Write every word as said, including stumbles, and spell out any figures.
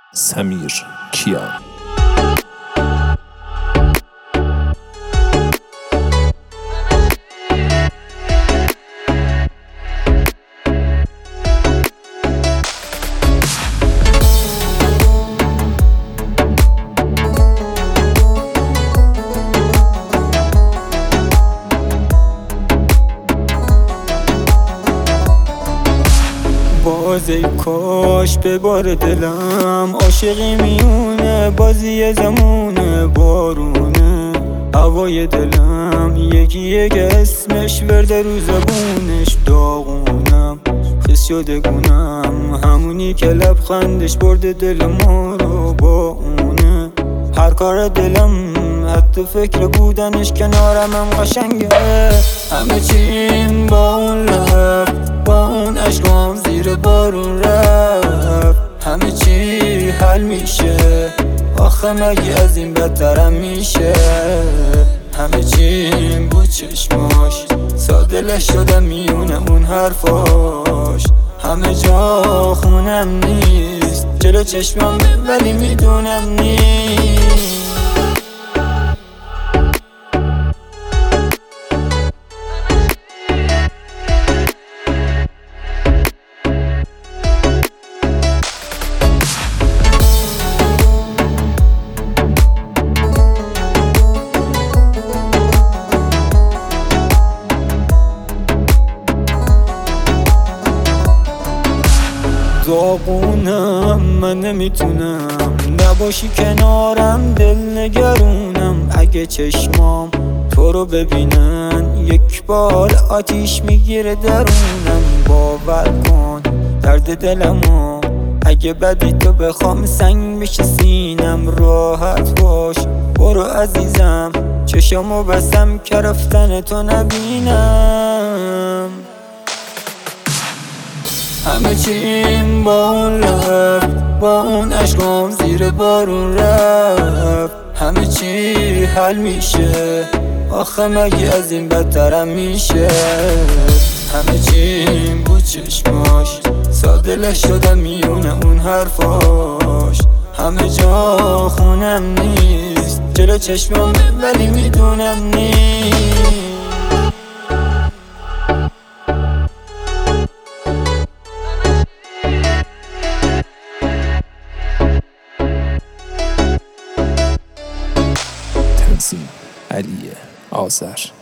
سمیر کیان. باز ای کاش به بار دلم عاشقی میونه، بازی زمونه بارونه، هوای دلم یکی یک اسمش ورده رو زبونش، داغونم خیس شده گونم، همونی که لبخندش برده دل ما رو با اونه. هر کار دلم حتی فکر بودنش کنارم هم قشنگه، همه چیم با اون لب، با اون عشقام زیر بارون رفت، همه چی حل میشه، آخه مگه از این بدترم میشه. همه چیم بود چشماش، ساده لش شدم میونه اون حرفاش، همه جا خونم نیست جلو چشمام ولی میدونم نیست. داغونم من نمیتونم نباشی کنارم، دل نگرونم اگه چشمام تو رو ببینن، یک بال آتیش میگیره درونم. باور کن درد دلمو اگه بدی تو بخوام سنگ بشه سینم، راحت باش برو عزیزم، چشمو بستم که رفتن تو نبینم. همه چیم با اون لب، با اون عشقام زیر بارون رفت، همه چی حل میشه، آخه مگه از این بدترم میشه. همه چیم بود چشماش، ساده لش شدم میونه اون حرفاش، همه جا خونم نیست جلو چشمام ولی میدونم نیست. علی آذر.